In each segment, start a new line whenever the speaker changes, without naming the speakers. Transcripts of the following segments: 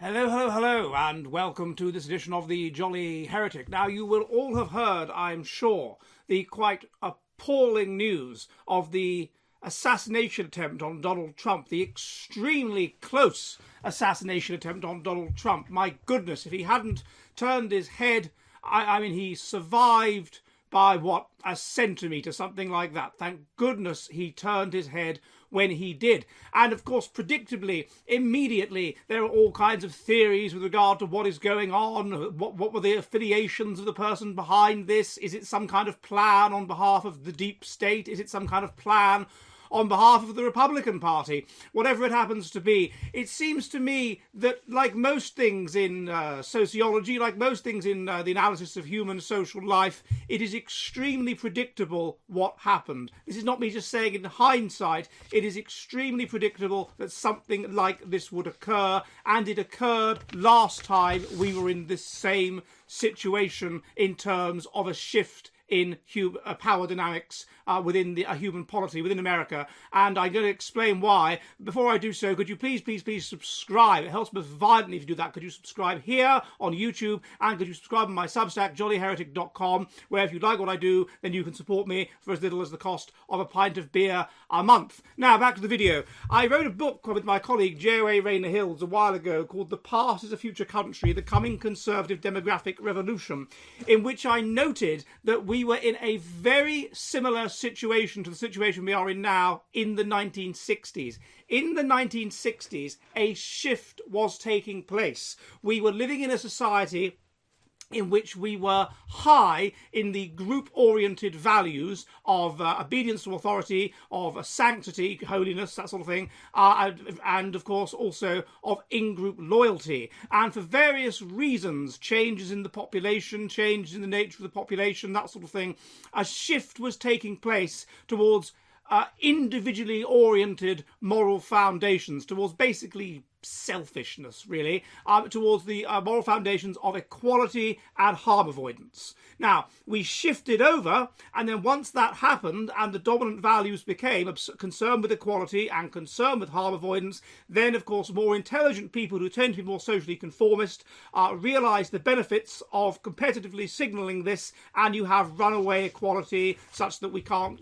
Hello, hello, hello, and welcome to this edition of the Jolly Heretic. Now, you will all have heard, I'm sure, the quite appalling news of the assassination attempt on Donald Trump, the extremely close assassination attempt on Donald Trump. My goodness, if he hadn't turned his head, I mean, he survived by, what, a centimetre, something like that. Thank goodness he turned his head when he did. And of course, predictably, immediately, there are all kinds of theories with regard to what is going on. What were the affiliations of the person behind this? Is it some kind of plan on behalf of the deep state? Is it some kind of plan on behalf of the Republican Party? Whatever it happens to be, it seems to me that, like most things in sociology, like most things in the analysis of human social life, it is extremely predictable what happened. This is not me just saying in hindsight. It is extremely predictable that something like this would occur, and it occurred last time we were in this same situation in terms of a shift in power dynamics within a human polity within America, and I'm going to explain why. Before I do so, could you please subscribe? It helps me violently if you do that. Could you subscribe here on YouTube, and could you subscribe on my Substack, jollyheretic.com, where if you like what I do, then you can support me for as little as the cost of a pint of beer a month. Now, back to the video. I wrote a book with my colleague J.O.A. Rayner Hills a while ago called The Past is a Future Country, The Coming Conservative Demographic Revolution, in which I noted that we were in a very similar situation to the situation we are in now in the 1960s. In the 1960s, a shift was taking place. We were living in a society in which we were high in the group-oriented values of obedience to authority, of sanctity, holiness, that sort of thing, and of course also of in-group loyalty. And for various reasons, changes in the population, changes in the nature of the population, that sort of thing, a shift was taking place towards individually oriented moral foundations, towards basically selfishness, really, towards the moral foundations of equality and harm avoidance. Now, we shifted over, and then once that happened and the dominant values became concerned with equality and concerned with harm avoidance, then, of course, more intelligent people who tend to be more socially conformist realise the benefits of competitively signalling this, and you have runaway equality such that we can't,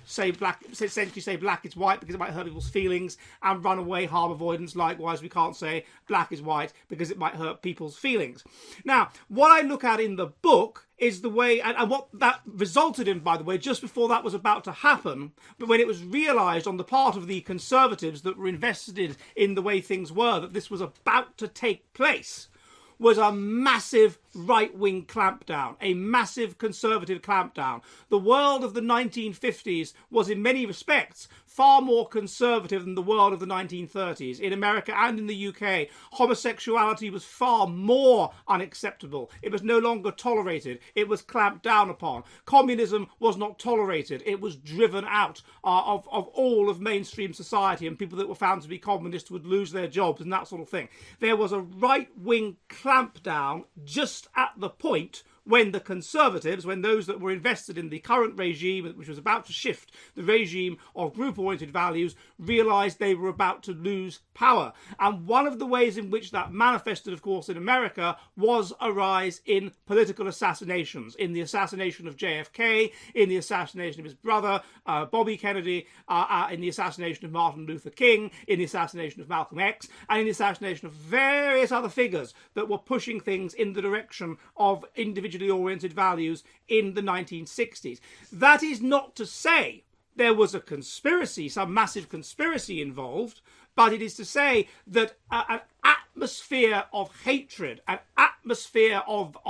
essentially say black is white because it might hurt people's feelings, and runaway harm avoidance likewise. We can't say black is white because it might hurt people's feelings. Now, what I look at in the book is the way, and what that resulted in, by the way, just before that was about to happen, but when it was realised on the part of the Conservatives that were invested in the way things were, that this was about to take place, was a massive right-wing clampdown, a massive conservative clampdown. The world of the 1950s was in many respects far more conservative than the world of the 1930s. In America and in the UK, homosexuality was far more unacceptable. It was no longer tolerated. It was clamped down upon. Communism was not tolerated. It was driven out of all of mainstream society, and people that were found to be communists would lose their jobs and that sort of thing. There was a right-wing clampdown just at the point when the Conservatives, when those that were invested in the current regime, which was about to shift the regime of group-oriented values, realised they were about to lose power. And one of the ways in which that manifested, of course, in America was a rise in political assassinations, in the assassination of JFK, in the assassination of his brother, Bobby Kennedy, in the assassination of Martin Luther King, in the assassination of Malcolm X, and in the assassination of various other figures that were pushing things in the direction of individually oriented values in the 1960s. That is not to say there was a conspiracy, some massive conspiracy involved, but it is to say that an atmosphere of hatred, an atmosphere of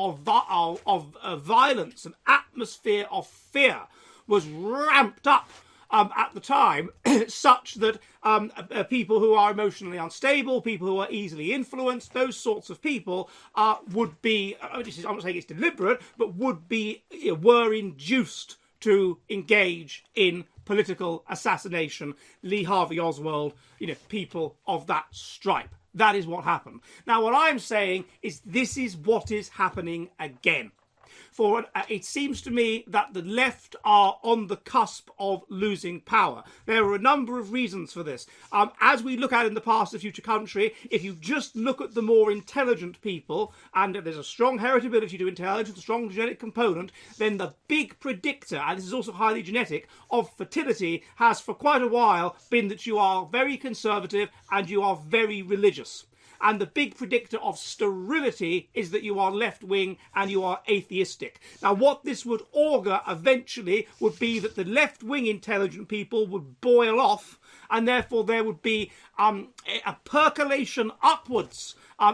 violence, an atmosphere of fear was ramped up at the time, such that people who are emotionally unstable, people who are easily influenced, those sorts of people would be, I'm not saying it's deliberate, but were induced to engage in political assassination. Lee Harvey Oswald, people of that stripe. That is what happened. Now, what I'm saying is this is what is happening again. it seems to me that the left are on the cusp of losing power. There are a number of reasons for this. As we look at in the past of Future Country, if you just look at the more intelligent people, and there's a strong heritability to intelligence, a strong genetic component, then the big predictor, and this is also highly genetic, of fertility has for quite a while been that you are very conservative and you are very religious. And the big predictor of sterility is that you are left-wing and you are atheistic. Now, what this would augur eventually would be that the left-wing intelligent people would boil off, and therefore there would be a percolation upwards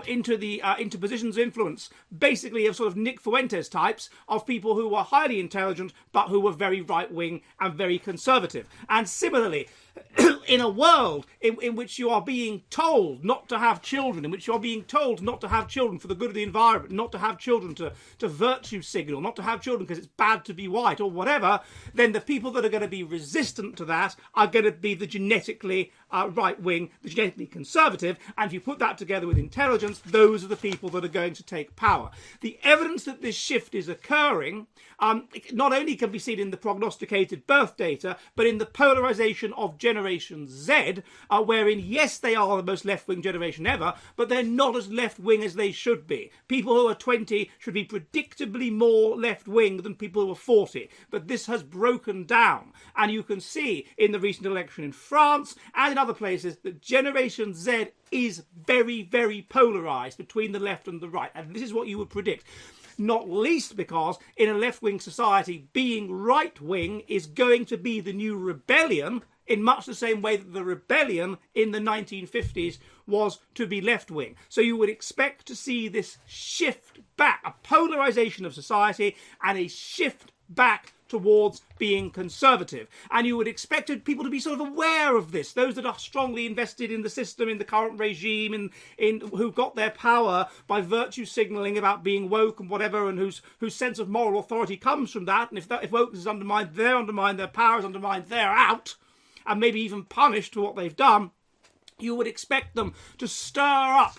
into positions of influence, basically of sort of Nick Fuentes types, of people who were highly intelligent but who were very right-wing and very conservative. And similarly, in a world in which you are being told not to have children, in which you are being told not to have children for the good of the environment, not to have children to virtue signal, not to have children because it's bad to be white or whatever, then the people that are going to be resistant to that are going to be the genetically right-wing, the genetically conservative, and if you put that together with intelligence, those are the people that are going to take power. The evidence that this shift is occurring not only can be seen in the prognosticated birth data, but in the polarisation of Generation Z, wherein, yes, they are the most left-wing generation ever, but they're not as left-wing as they should be. People who are 20 should be predictably more left-wing than people who are 40, but this has broken down, and you can see in the recent election in France and in other places that Generation Z is very, very polarised between the left and the right, and this is what you would predict. Not least because in a left-wing society, being right-wing is going to be the new rebellion, in much the same way that the rebellion in the 1950s was to be left-wing. So you would expect to see this shift back, a polarisation of society and a shift back towards being conservative. And you would expect people to be sort of aware of this, those that are strongly invested in the system, in the current regime, in who got their power by virtue signalling about being woke and whatever, and whose sense of moral authority comes from that. And if woke is undermined, they're undermined, their power is undermined, they're out, and maybe even punished for what they've done. You would expect them to stir up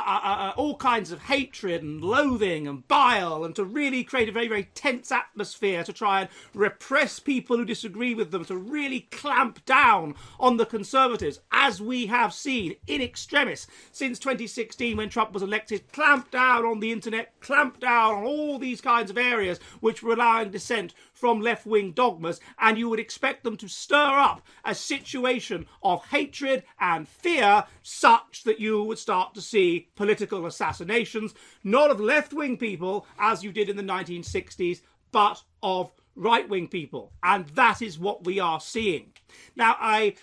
all kinds of hatred and loathing and bile, and to really create a very, very tense atmosphere to try and repress people who disagree with them, to really clamp down on the Conservatives, as we have seen in extremis since 2016 when Trump was elected. Clamp down on the internet, clamp down on all these kinds of areas which were allowing dissent from left-wing dogmas, and you would expect them to stir up a situation of hatred and fear such that you would start to see political assassinations, not of left-wing people as you did in the 1960s, but of right-wing people. And that is what we are seeing. Now, I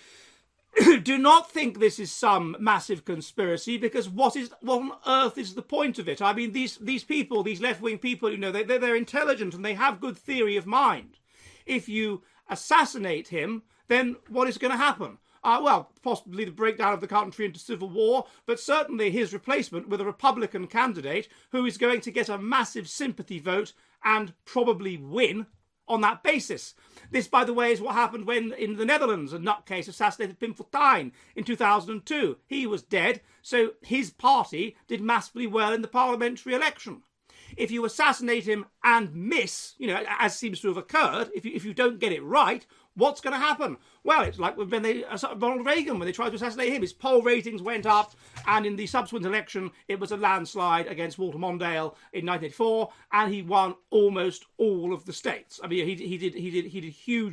do not think this is some massive conspiracy, because what on earth is the point of it? I mean, these people, these left-wing people, you know, they're intelligent and they have good theory of mind. If you assassinate him, then what is going to happen? Well, possibly the breakdown of the country into civil war, but certainly his replacement with a Republican candidate who is going to get a massive sympathy vote and probably win on that basis. This, by the way, is what happened when, in the Netherlands, a nutcase assassinated Pim Fortuyn in 2002. He was dead, so his party did massively well in the parliamentary election. If you assassinate him and miss, you know, as seems to have occurred, if you don't get it right, what's going to happen? Well, it's like when Ronald Reagan, when they tried to assassinate him, his poll ratings went up, and in the subsequent election, it was a landslide against Walter Mondale in 1984, and he won almost all of the states. I mean, he did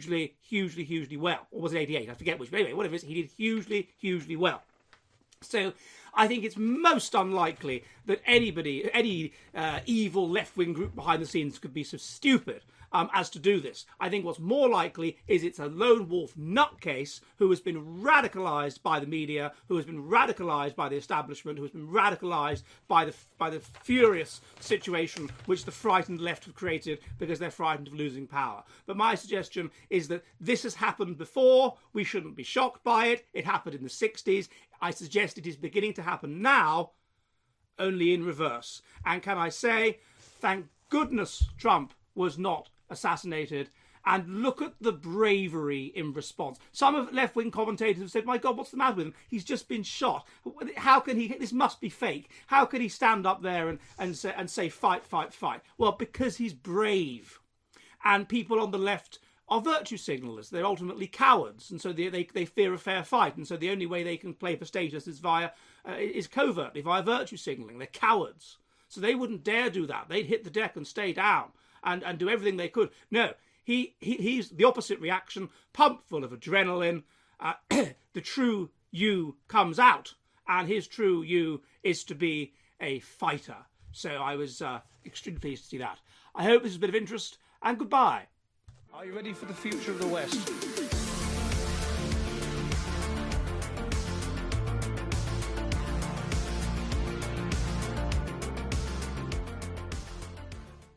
hugely well. Or was it 88? I forget which. But anyway, whatever it is, he did hugely well. So I think it's most unlikely that any evil left-wing group behind the scenes could be so stupid as to do this. I think what's more likely is it's a lone wolf nutcase who has been radicalised by the media, who has been radicalised by the establishment, who has been radicalised by the furious situation which the frightened left have created because they're frightened of losing power. But my suggestion is that this has happened before. We shouldn't be shocked by it. It happened in the 60s. I suggest it is beginning to happen now, only in reverse. And can I say, thank goodness Trump was not assassinated, And look at the bravery in response. Some of left-wing commentators have said, my God, what's the matter with him? He's just been shot. How can he, this must be fake. How can he stand up there and say, fight, fight, fight? Well, because he's brave. And people on the left are virtue signallers. They're ultimately cowards. And so they fear a fair fight. And so the only way they can play for status is covertly, via virtue signalling. They're cowards. So they wouldn't dare do that. They'd hit the deck and stay down and do everything they could. No. He's the opposite reaction, pumped full of adrenaline. The true you comes out, and his true you is to be a fighter. So I was extremely pleased to see that. I hope this is a bit of interest, and goodbye.
Are you ready for the future of the West?